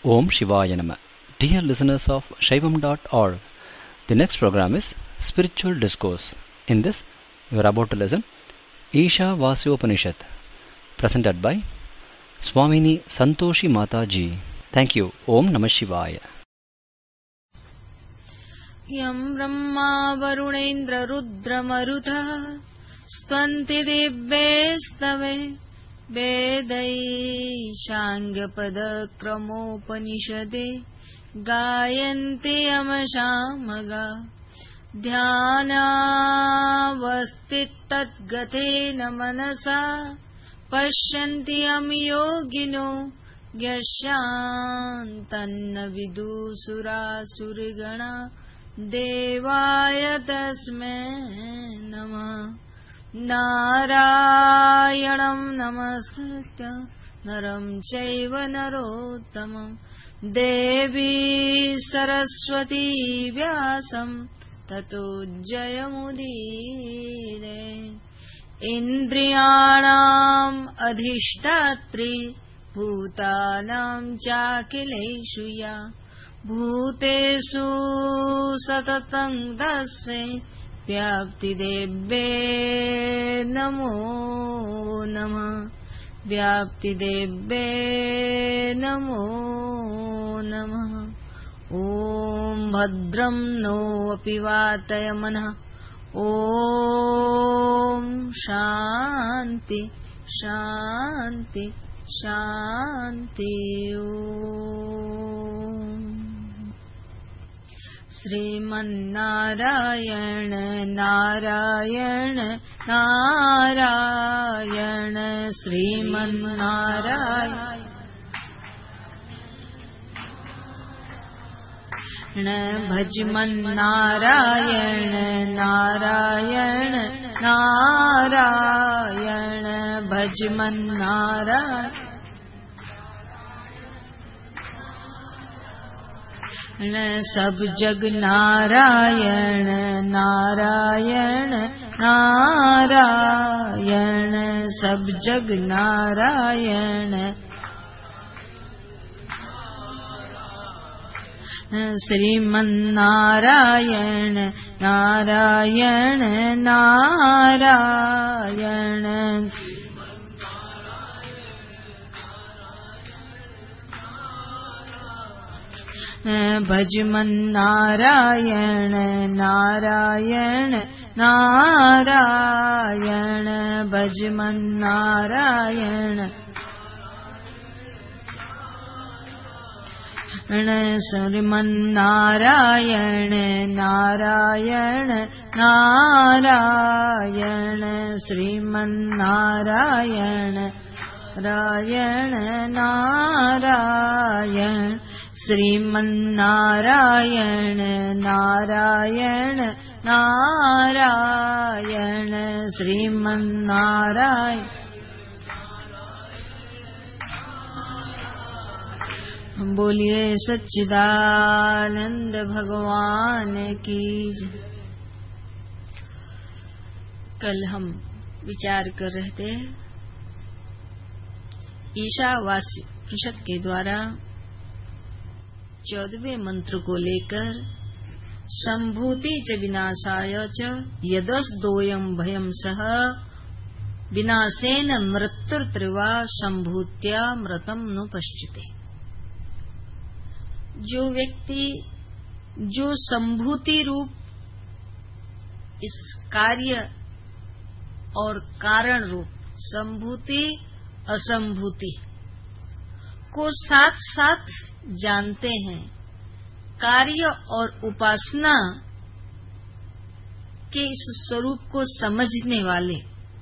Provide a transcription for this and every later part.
Om Shivaya Nama. Dear listeners of Shaivam.org, the next program is Spiritual Discourse. In this, you are about to listen Isha Vasyopanishad, presented by Swamini Santoshi Mata Ji. Thank you. Om Namah Shivaya. यं ब्रह्मा वरुणेन्द्र रुद्रमरुतः स्तवन्ति दिव्यैस्तवे वेदैः साङ्गपदक्रमोपनिषदे गायन्ति यमसामगा ध्यानावस्थिततद्गतेन मनसा पश्यन्ति यं योगिनो यशान्तन्न विदुसुरासुरगणा देवाय तस्मै नमः। नारायणं नमस्कृत्य नरं चैव नरोत्तमं देवी सरस्वती व्यासं ततो जयमुदीरये। इन्द्रियाणाम् अधिष्ठात्री भूतानां चाखिलेषु या भूतेषु सततं तस्यै व्याप्तिदेव्ये नमो नमः। व्याप्तिदेव्ये नमो नमः। ॐ भद्रं नो अपि वातयमनः। ॐ शान्ति शान्ति शान्ति। श्रीमन्नारायण नारायण नारायण श्रीमन्नारायण भजमन्नारायण नारायण नारायण भजमन्नारायण सब जग नारायण नारायण नारायण सब जग नारायण। श्रीमन्नारायण नारायण नारायण भजमन्नारायण नारायण नारायण भजमन्नारायण। श्रीमन्नारायण नारायण नारायण श्रीमन्नारायण नारायण नारायण श्रीमन्नारायण नारायण नारायण श्रीमन्नारायण। बोलिए सच्चिदानंद भगवान की जय। कल हम विचार कर रहे थे ईशावास्योपनिषद के द्वारा 14वें मंत्र को लेकर संभूति च विनाशाय च यदस्दोयं भयं सह विनाशेन मृत्युर्त्रिवा संभूत्या मृतं नु पश्चिते। जो व्यक्ति जो संभूति रूप इस कार्य और कारण रूप संभूति असंभूति को साथ साथ जानते हैं, कार्य और उपासना के इस स्वरूप को समझने वाले,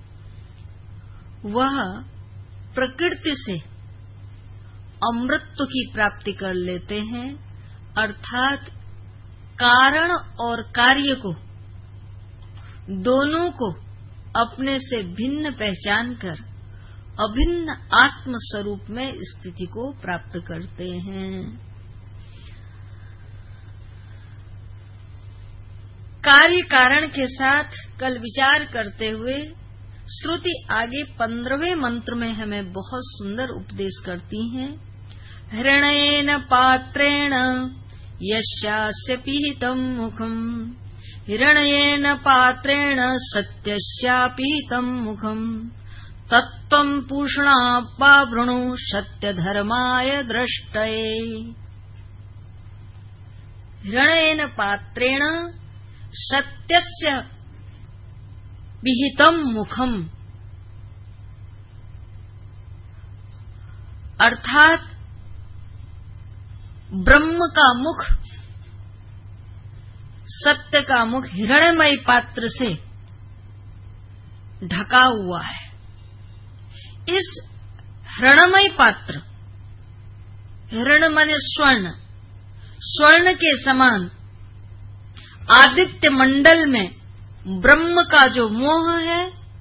वह प्रकृति से अमृतत्व की प्राप्ति कर लेते हैं। अर्थात कारण और कार्य को दोनों को अपने से भिन्न पहचान कर अभिन्न आत्म स्वरूप में स्थिति को प्राप्त करते हैं। कार्य कारण के साथ कल विचार करते हुए श्रुति आगे 15वें मंत्र में हमें बहुत सुंदर उपदेश करती हैं। हिरण्येन पात्रेण यस्यास्य पीहितं मुखम् हिरण्येन पात्रेण सत्यस्यापीहितं मुखम् तत्त्वं पूषणाप्पा वृणु सत्यधर्माय द्रष्टये। हिरण्येन पात्रेण सत्यस्य विहितं मुखम् अर्थात ब्रह्म का मुख, सत्य का मुख हिरण्यमय पात्र से ढका हुआ है। इस हिरण्यमय पात्र, हिरण्य माने स्वर्ण, स्वर्ण के समान आदित्य मंडल में ब्रह्म का जो मोह है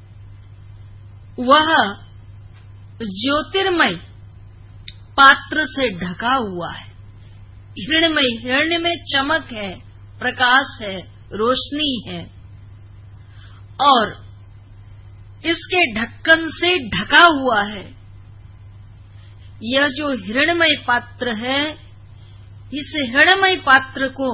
वह ज्योतिर्मय पात्र से ढका हुआ है। हिरण्यमय, हिरण्य में चमक है, प्रकाश है, रोशनी है और इसके ढक्कन से ढका हुआ है। यह जो हिरण्यमय पात्र है, इस हिरण्यमय पात्र को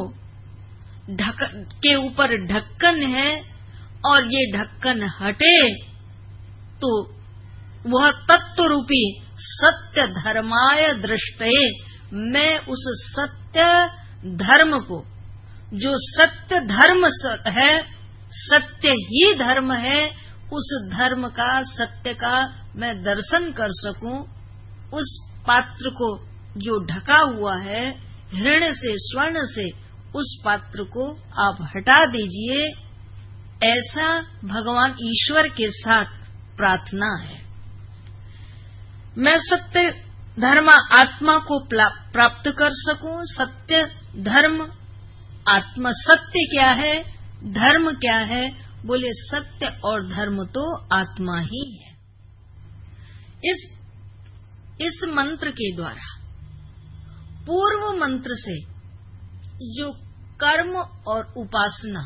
के ऊपर ढक्कन है और ये ढक्कन हटे तो वह तत्व रूपी सत्य धर्माय दृष्टये, मैं उस सत्य धर्म को, जो सत्य धर्म है, सत्य ही धर्म है, उस धर्म का, सत्य का मैं दर्शन कर सकूं। उस पात्र को जो ढका हुआ है हिरण्य से, स्वर्ण से, उस पात्र को आप हटा दीजिए। ऐसा भगवान ईश्वर के साथ प्रार्थना है। मैं सत्य धर्म आत्मा को प्राप्त कर सकूं। सत्य धर्म आत्मा, सत्य क्या है, धर्म क्या है? बोले सत्य और धर्म तो आत्मा ही है। इस मंत्र के द्वारा, पूर्व मंत्र से जो कर्म और उपासना,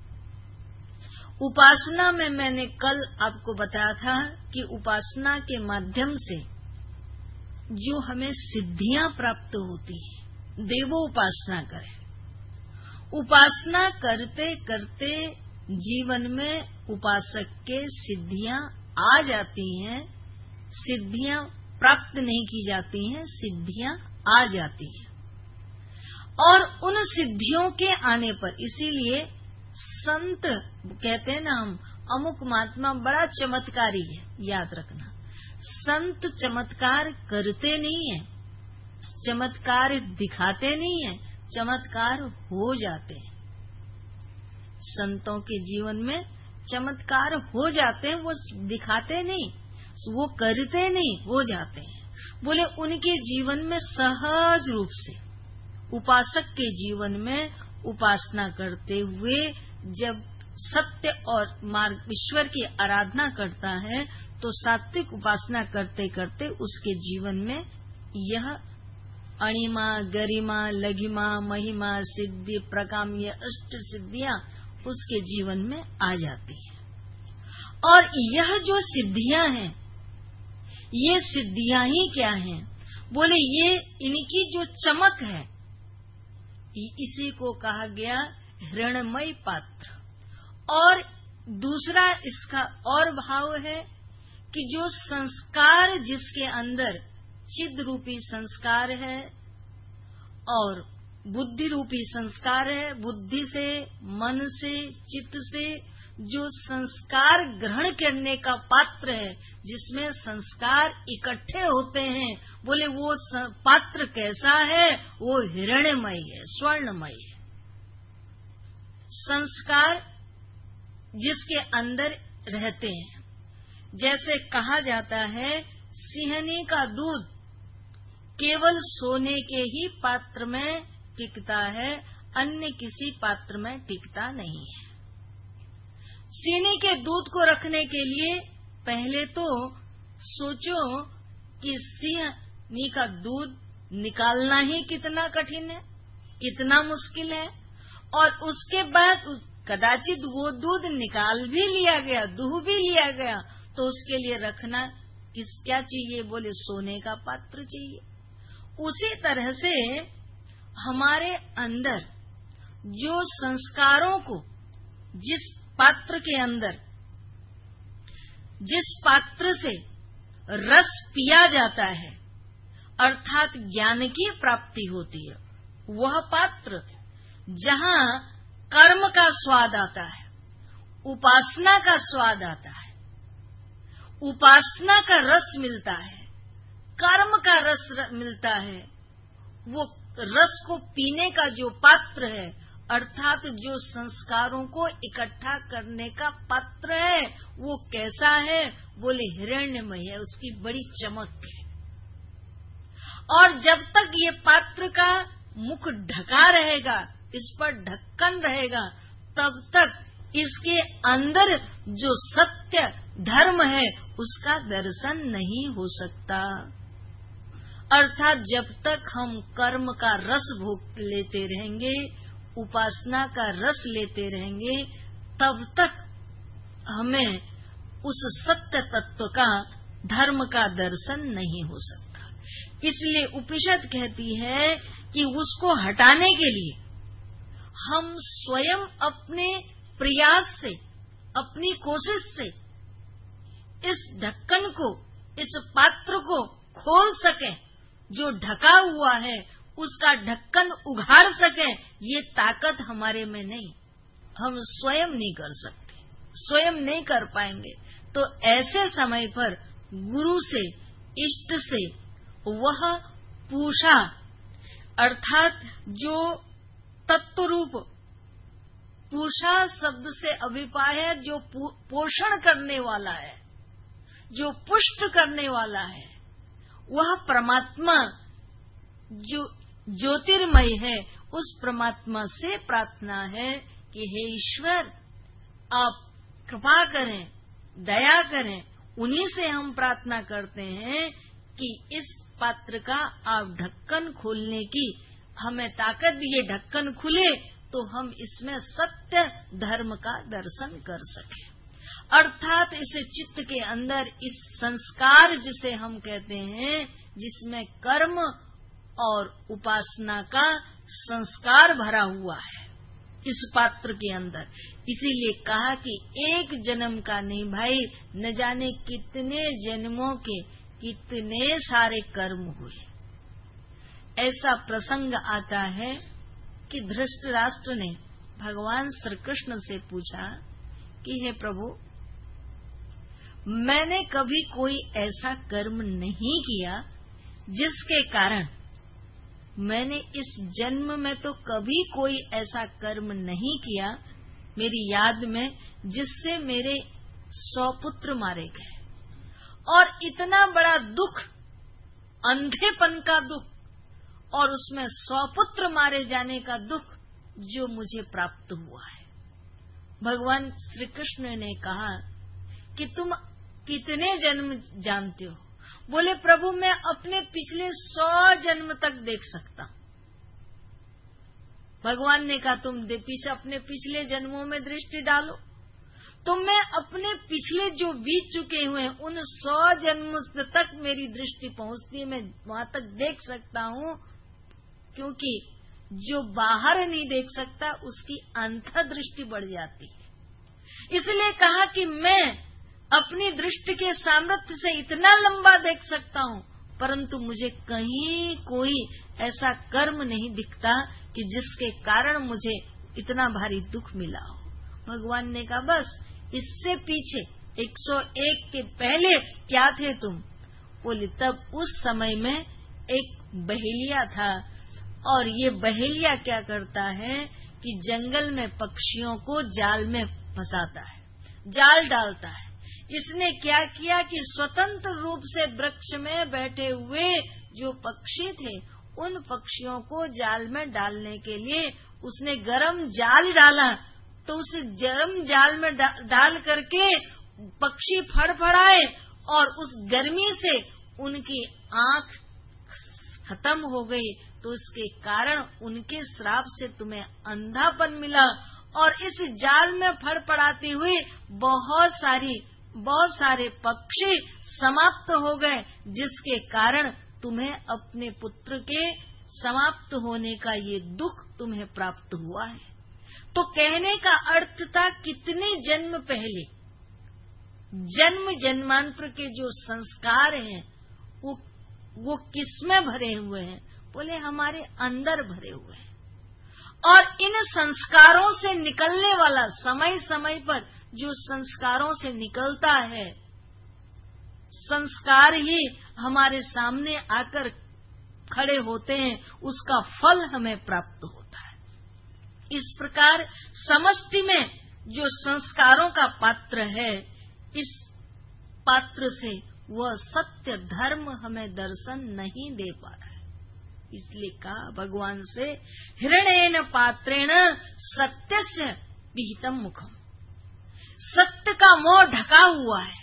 उपासना में मैंने कल आपको बताया था कि उपासना के माध्यम से जो हमें सिद्धियां प्राप्त होती हैं, देवो उपासना करें। उपासना करते करते जीवन में उपासक के सिद्धियां आ जाती हैं, सिद्धियां प्राप्त नहीं की जाती हैं, सिद्धियां आ जाती हैं। और उन सिद्धियों के आने पर, इसीलिए संत कहते हैं ना, हम अमुक महात्मा बड़ा चमत्कारी है, याद रखना। संत चमत्कार करते नहीं है, चमत्कार दिखाते नहीं है, चमत्कार हो जाते हैं। संतों के जीवन में चमत्कार हो जाते हैं, वो दिखाते नहीं, वो करते नहीं, हो जाते हैं। बोले उनके जीवन में सहज रूप से, उपासक के जीवन में उपासना करते हुए जब सत्य और मार्ग ईश्वर की आराधना करता है तो सात्विक उपासना करते करते उसके जीवन में यह अणिमा, गरिमा, लघिमा, महिमा, सिद्धि, प्रकाम, ये अष्ट सिद्धियां उसके जीवन में आ जाती हैं। और यह जो सिद्धियां हैं, ये सिद्धियां ही क्या हैं? बोले ये इनकी जो चमक है, इसी को कहा गया हिरण्यमय पात्र। और दूसरा इसका और भाव है कि जो संस्कार जिसके अंदर चिद रूपी संस्कार है और बुद्धि रूपी संस्कार है, बुद्धि से, मन से, चित्त से जो संस्कार ग्रहण करने का पात्र है, जिसमें संस्कार इकट्ठे होते हैं, बोले वो पात्र कैसा है? वो हिरण्यमय है, स्वर्णमय है। संस्कार जिसके अंदर रहते हैं, जैसे कहा जाता है सिंहनी का दूध केवल सोने के ही पात्र में टिकता है, अन्य किसी पात्र में टिकता नहीं है। सीने के दूध को रखने के लिए पहले तो सोचो कि सिंहनी का दूध निकालना ही कितना कठिन है, कितना मुश्किल है। और उसके बाद कदाचित वो दूध निकाल भी लिया गया, दूह भी लिया गया, तो उसके लिए रखना क्या चाहिए? बोले सोने का पात्र चाहिए। उसी तरह से हमारे अंदर जो संस्कारों को जिस पात्र के अंदर, जिस पात्र से रस पिया जाता है अर्थात ज्ञान की प्राप्ति होती है, वह पात्र जहाँ कर्म का स्वाद आता है, उपासना का स्वाद आता है, उपासना का रस मिलता है, कर्म का रस मिलता है, वो रस को पीने का जो पात्र है अर्थात जो संस्कारों को इकट्ठा करने का पात्र है, वो कैसा है? बोले हिरण्यमय है, उसकी बड़ी चमक है। और जब तक ये पात्र का मुख ढका रहेगा, इस पर ढक्कन रहेगा, तब तक इसके अंदर जो सत्य धर्म है उसका दर्शन नहीं हो सकता। अर्थात जब तक हम कर्म का रस भोग लेते रहेंगे, उपासना का रस लेते रहेंगे, तब तक हमें उस सत्य तत्व का, धर्म का दर्शन नहीं हो सकता। इसलिए उपनिषद कहती है कि उसको हटाने के लिए हम स्वयं अपने प्रयास से, अपनी कोशिश से इस ढक्कन को, इस पात्र को खोल सकें, जो ढका हुआ है उसका ढक्कन उघाड़ सकें, ये ताकत हमारे में नहीं, हम स्वयं नहीं कर सकते, स्वयं नहीं कर पाएंगे। तो ऐसे समय पर गुरु से, इष्ट से वह पूषा अर्थात जो तत्व रूप, पूषा शब्द से अभिप्राय है जो पोषण करने वाला है, जो पुष्ट करने वाला है, वह परमात्मा जो ज्योतिर्मय है, उस परमात्मा से प्रार्थना है कि हे ईश्वर, आप कृपा करें, दया करें। उन्हीं से हम प्रार्थना करते हैं कि इस पात्र का आप ढक्कन खोलने की हमें ताकत दिए, ढक्कन खुले तो हम इसमें सत्य धर्म का दर्शन कर सकें। अर्थात इस चित्त के अंदर इस संस्कार जिसे हम कहते हैं, जिसमें कर्म और उपासना का संस्कार भरा हुआ है इस पात्र के अंदर, इसीलिए कहा कि एक जन्म का नहीं भाई, न जाने कितने जन्मों के कितने सारे कर्म हुए। ऐसा प्रसंग आता है कि धृतराष्ट्र ने भगवान श्री कृष्ण से पूछा कि हे प्रभु, मैंने कभी कोई ऐसा कर्म नहीं किया जिसके कारण, मैंने इस जन्म में तो कभी कोई ऐसा कर्म नहीं किया मेरी याद में जिससे मेरे 100 पुत्र मारे गए, और इतना बड़ा दुख, अंधेपन का दुख और उसमें 100 पुत्र मारे जाने का दुख जो मुझे प्राप्त हुआ है। भगवान श्री कृष्ण ने कहा कि तुम कितने जन्म जानते हो? बोले प्रभु, मैं अपने पिछले 100 जन्म तक देख सकता हूं। भगवान ने कहा तुम अपने पिछले जन्मों में दृष्टि डालो, तो मैं अपने पिछले जो बीत चुके हुए हैं उन 100 जन्म तक मेरी दृष्टि पहुंचती है, मैं वहां तक देख सकता हूं, क्योंकि जो बाहर नहीं देख सकता उसकी अंतर्दृष्टि बढ़ जाती है। इसलिए कहा कि मैं अपनी दृष्टि के सामर्थ्य से इतना लंबा देख सकता हूं, परंतु मुझे कहीं कोई ऐसा कर्म नहीं दिखता कि जिसके कारण मुझे इतना भारी दुख मिला हो। भगवान ने कहा बस इससे पीछे 101 के पहले क्या थे तुम? बोले तब उस समय में एक बहेलिया था, और ये बहेलिया क्या करता है कि जंगल में पक्षियों को जाल में फंसाता है, जाल डालता है। इसने क्या किया कि स्वतंत्र रूप से वृक्ष में बैठे हुए जो पक्षी थे उन पक्षियों को जाल में डालने के लिए उसने गरम जाल डाला, तो उस गरम जाल में डाल करके पक्षी फड़फड़ाए और उस गर्मी से उनकी आंख खत्म हो गई। तो उसके कारण उनके श्राप से तुम्हें अंधापन मिला, और इस जाल में फड़फड़ाती हुई बहुत सारे पक्षी समाप्त हो गए, जिसके कारण तुम्हें अपने पुत्र के समाप्त होने का ये दुख तुम्हें प्राप्त हुआ है। तो कहने का अर्थ था कितने जन्म पहले जन्म जन्मांतर के जो संस्कार हैं वो किसमें भरे हुए हैं? बोले हमारे अंदर भरे हुए हैं। और इन संस्कारों से निकलने वाला समय समय पर जो संस्कारों से निकलता है, संस्कार ही हमारे सामने आकर खड़े होते हैं, उसका फल हमें प्राप्त होता है। इस प्रकार समष्टि में जो संस्कारों का पात्र है, इस पात्र से वह सत्य धर्म हमें दर्शन नहीं दे पा रहा है। इसलिए कहा भगवान से, हिरण्येन पात्रेण सत्यस्य विहितम मुखम। सत्य का मुंह ढका हुआ है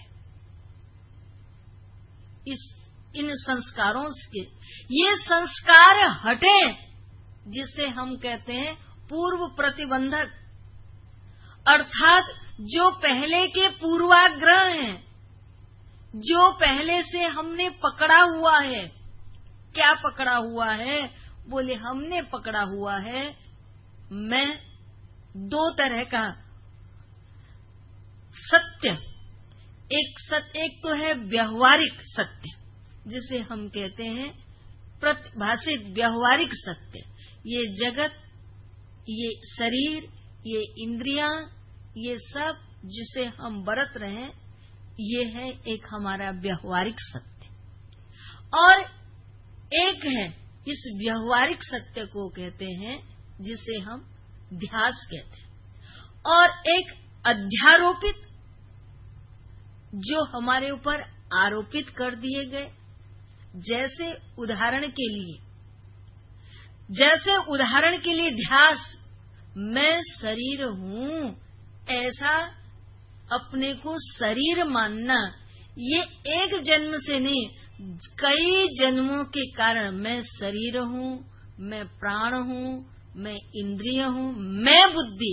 इन संस्कारों से। ये संस्कार हटे, जिसे हम कहते हैं पूर्व प्रतिबंधक, अर्थात जो पहले के पूर्वाग्रह हैं, जो पहले से हमने पकड़ा हुआ है। क्या पकड़ा हुआ है? बोले हमने पकड़ा हुआ है, मैं दो तरह का सत्य, एक तो है व्यवहारिक सत्य, जिसे हम कहते हैं प्रतिभाषित व्यवहारिक सत्य। ये जगत, ये शरीर, ये इंद्रियां, ये सब जिसे हम बरत रहे हैं, ये है एक हमारा व्यवहारिक सत्य। और एक है, इस व्यवहारिक सत्य को कहते हैं जिसे हम ध्यास कहते हैं। और एक अध्यारोपित, जो हमारे ऊपर आरोपित कर दिए गए। जैसे उदाहरण के लिए ध्यास, मैं शरीर हूं, ऐसा अपने को शरीर मानना, ये एक जन्म से नहीं, कई जन्मों के कारण मैं शरीर हूं, मैं प्राण हूं, मैं इंद्रिय हूं, मैं बुद्धि,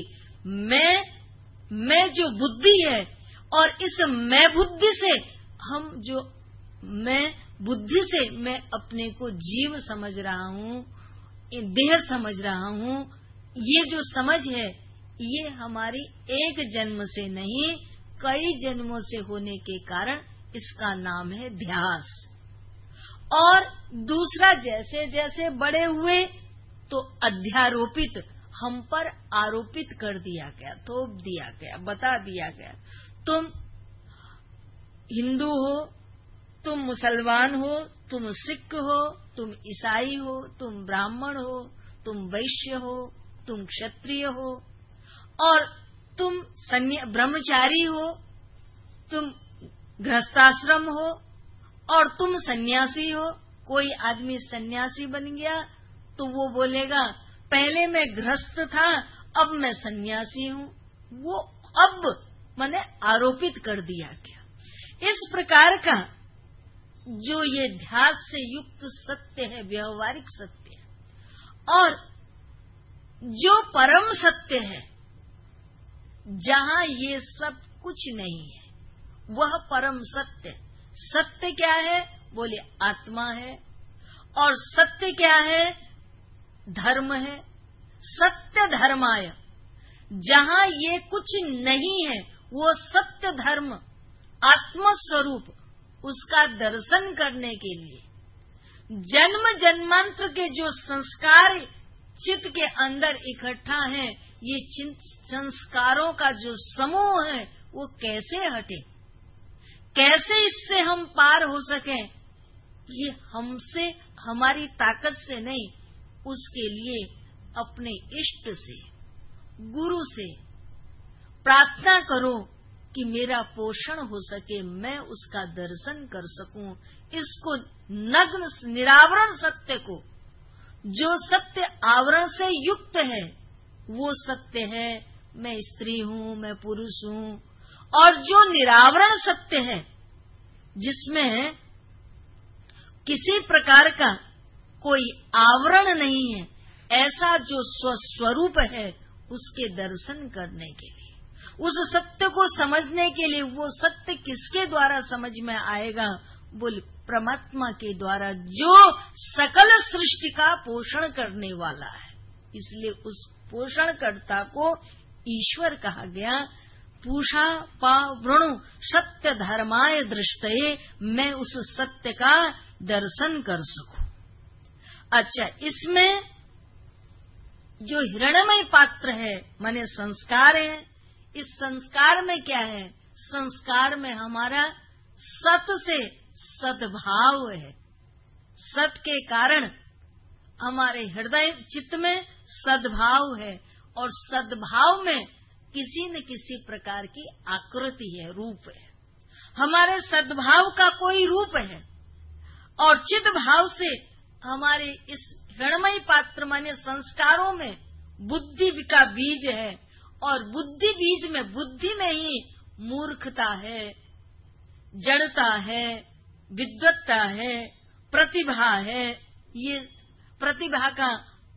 मैं जो बुद्धि है। और इस मैं बुद्धि से हम जो मैं बुद्धि से मैं अपने को जीव समझ रहा हूं, देह समझ रहा हूं। ये जो समझ है, ये हमारी एक जन्म से नहीं, कई जन्मों से होने के कारण इसका नाम है ध्यास। और दूसरा, जैसे जैसे बड़े हुए तो अध्यारोपित, हम पर आरोपित कर दिया गया, थोप दिया गया, बता दिया गया, तुम हिंदू हो, तुम मुसलमान हो, तुम सिख हो, तुम ईसाई हो, तुम ब्राह्मण हो, तुम वैश्य हो, तुम क्षत्रिय हो, और तुम ब्रह्मचारी हो, तुम गृहस्थाश्रम हो, और तुम सन्यासी हो। कोई आदमी सन्यासी बन गया तो वो बोलेगा पहले मैं गृहस्थ था, अब मैं सन्यासी हूं। वो अब माने आरोपित कर दिया गया। इस प्रकार का जो ये ध्यास से युक्त सत्य है, व्यवहारिक सत्य है। और जो परम सत्य है, जहां ये सब कुछ नहीं है, वह परम सत्य। सत्य क्या है? बोले आत्मा है। और सत्य क्या है? धर्म है। सत्य धर्माय, जहां ये कुछ नहीं है, वो सत्य धर्म आत्मस्वरूप, उसका दर्शन करने के लिए जन्म जन्मांतर के जो संस्कार चित्त के अंदर इकट्ठा हैं, ये संस्कारों का जो समूह है, वो कैसे हटे, कैसे इससे हम पार हो सकें, ये हमसे, हमारी ताकत से नहीं, उसके लिए अपने इष्ट से, गुरु से प्रार्थना करो कि मेरा पोषण हो सके, मैं उसका दर्शन कर सकूं। इसको नग्न निरावरण सत्य को, जो सत्य आवरण से युक्त है, वो सत्य है मैं स्त्री हूं, मैं पुरुष हूं। और जो निरावरण सत्य है, जिसमें किसी प्रकार का कोई आवरण नहीं है, ऐसा जो स्वस्वरूप है, उसके दर्शन करने के लिए, उस सत्य को समझने के लिए, वो सत्य किसके द्वारा समझ में आएगा? बोले परमात्मा के द्वारा जो सकल सृष्टि का पोषण करने वाला है, इसलिए उस पोषणकर्ता को ईश्वर कहा गया। पूषा पा वृणु सत्य धर्माय दृष्टये, मैं उस सत्य का दर्शन कर सकूं। अच्छा, इसमें जो हिरण्यमय पात्र है माने संस्कार है, इस संस्कार में क्या है? संस्कार में हमारा सत से सद्भाव है। सत के कारण हमारे हृदय चित्त में सद्भाव है, और सद्भाव में किसी न किसी प्रकार की आकृति है, रूप है। हमारे सद्भाव का कोई रूप है, और चिद भाव से हमारे इस हिरण्यमय पात्र माने संस्कारों में बुद्धि का बीज है, और बुद्धि बीज में, बुद्धि में ही मूर्खता है, जड़ता है, विद्वत्ता है, प्रतिभा है, ये प्रतिभा का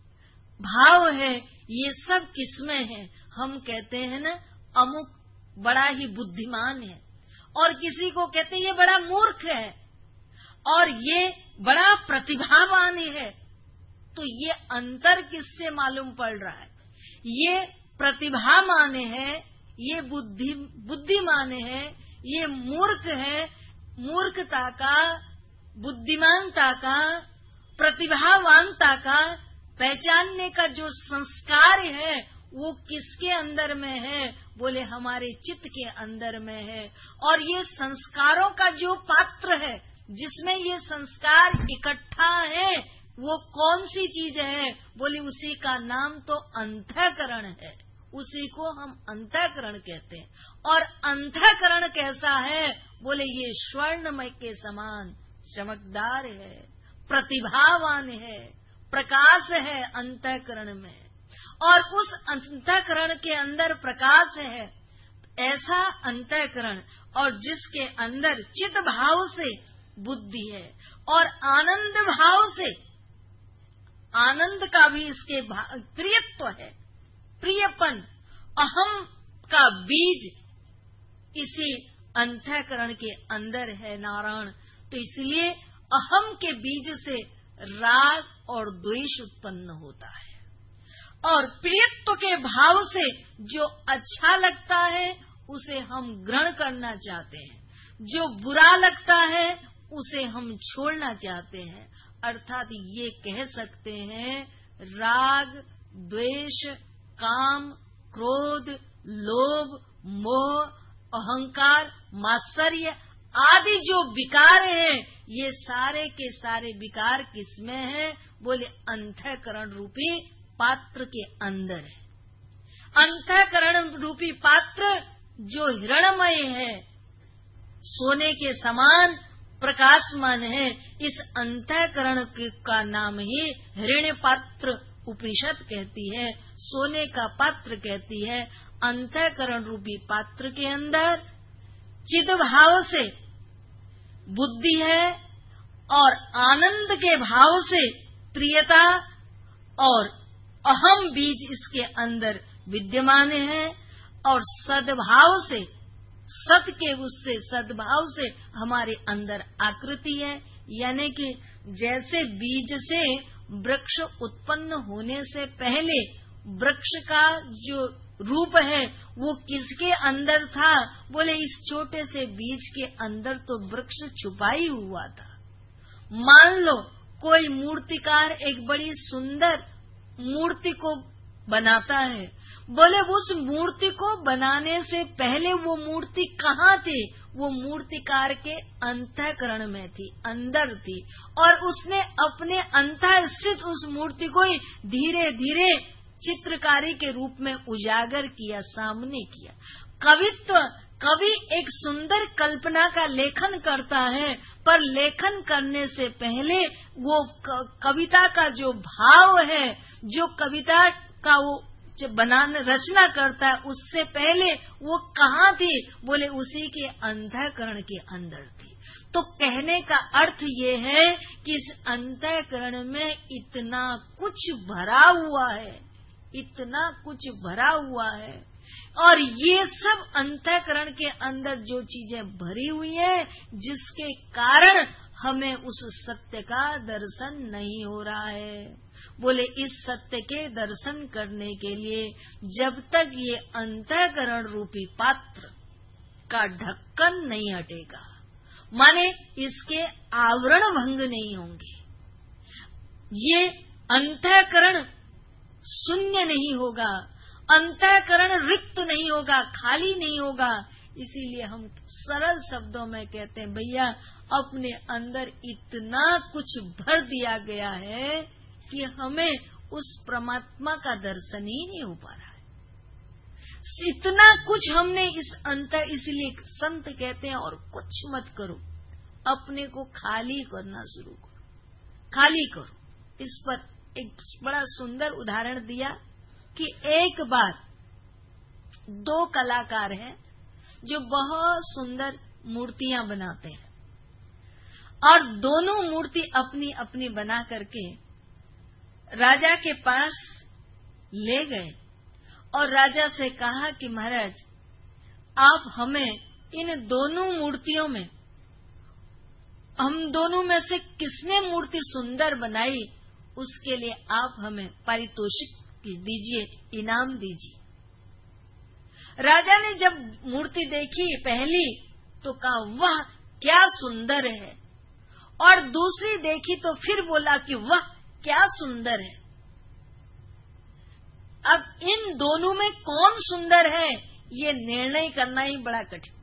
भाव है। ये सब किसमें है? हम कहते हैं ना, अमुक बड़ा ही बुद्धिमान है, और किसी को कहते हैं ये बड़ा मूर्ख है, और ये बड़ा प्रतिभावान है। तो ये अंतर किससे मालूम पड़ रहा है? ये प्रतिभा माने है, ये बुद्धि माने है, ये मूर्ख है। मूर्खता का, बुद्धिमानता का, प्रतिभावानता का पहचानने का जो संस्कार है वो किसके अंदर में है? बोले हमारे चित्त के अंदर में है। और ये संस्कारों का जो पात्र है, जिसमें ये संस्कार इकट्ठा है, वो कौन सी चीज है? बोले उसी का नाम तो अंतःकरण है, उसी को हम अंतःकरण कहते हैं। और अंतःकरण कैसा है? बोले ये स्वर्णमय के समान चमकदार है, प्रतिभावान है, प्रकाश है अंतःकरण में। और उस अंतःकरण के अंदर प्रकाश है, ऐसा अंतःकरण, और जिसके अंदर चित्त भाव से बुद्धि है, और आनंद भाव से, आनंद का भी इसके प्रियत्व है, प्रियपन, अहम का बीज इसी अंतःकरण के अंदर है नारायण। तो इसलिए अहम के बीज से राग और द्वेष उत्पन्न होता है, और प्रियत्व के भाव से जो अच्छा लगता है उसे हम ग्रहण करना चाहते हैं, जो बुरा लगता है उसे हम छोड़ना चाहते हैं। अर्थात ये कह सकते हैं राग, द्वेष, काम, क्रोध, लोभ, मोह, अहंकार, मात्सर्य आदि जो विकार हैं, ये सारे के सारे विकार किसमें हैं? बोले अंतःकरण रूपी पात्र के अंदर है। अंतःकरण रूपी पात्र जो हिरण्मय है, सोने के समान प्रकाशमान है, इस अंतःकरण का नाम ही हिरण्य पात्र उपनिषद कहती है, सोने का पात्र कहती है। अंतःकरण रूपी पात्र के अंदर चिद भाव से बुद्धि है, और आनंद के भाव से प्रियता और अहम बीज इसके अंदर विद्यमान है, और सद्भाव से, सत के उससे सद्भाव से हमारे अंदर आकृति है। यानी कि जैसे बीज से वृक्ष उत्पन्न होने से पहले वृक्ष का जो रूप है वो किसके अंदर था? बोले इस छोटे से बीज के अंदर तो वृक्ष छुपा ही हुआ था। मान लो कोई मूर्तिकार एक बड़ी सुंदर मूर्ति को बनाता है, बोले उस मूर्ति को बनाने से पहले वो मूर्ति कहाँ थी? वो मूर्तिकार के अंतःकरण में थी, अंदर थी, और उसने अपने अंतर स्थित उस मूर्ति को ही धीरे धीरे चित्रकारी के रूप में उजागर किया, सामने किया। कवि एक सुंदर कल्पना का लेखन करता है, पर लेखन करने से पहले वो कविता का जो भाव है, जो कविता का वो रचना करता है, उससे पहले वो कहाँ थी? बोले उसी के अंतःकरण के अंदर थी। तो कहने का अर्थ ये है कि इस अंतःकरण में इतना कुछ भरा हुआ है, इतना कुछ भरा हुआ है, और ये सब अंतःकरण के अंदर जो चीजें भरी हुई है, जिसके कारण हमें उस सत्य का दर्शन नहीं हो रहा है। बोले इस सत्य के दर्शन करने के लिए जब तक ये अंतःकरण रूपी पात्र का ढक्कन नहीं हटेगा, माने इसके आवरण भंग नहीं होंगे, ये अंतःकरण शून्य नहीं होगा, अंतःकरण रिक्त नहीं होगा, खाली नहीं होगा। इसीलिए हम सरल शब्दों में कहते हैं, भैया अपने अंदर इतना कुछ भर दिया गया है कि हमें उस परमात्मा का दर्शन ही नहीं हो पा रहा है। इतना कुछ हमने इसलिए संत कहते हैं और कुछ मत करो, अपने को खाली करना शुरू करो, खाली करो। इस पर एक बड़ा सुंदर उदाहरण दिया कि एक बार दो कलाकार हैं जो बहुत सुंदर मूर्तियां बनाते हैं और दोनों मूर्ति अपनी अपनी बना करके राजा के पास ले गए और राजा से कहा कि महाराज आप हमें इन दोनों मूर्तियों में, हम दोनों में से किसने मूर्ति सुंदर बनाई उसके लिए आप हमें पारितोषिक दीजिए, इनाम दीजिए। राजा ने जब मूर्ति देखी पहली तो कहा वाह क्या सुंदर है, और दूसरी देखी तो फिर बोला कि वाह क्या सुंदर है। अब इन दोनों में कौन सुंदर है ये निर्णय करना ही बड़ा कठिन।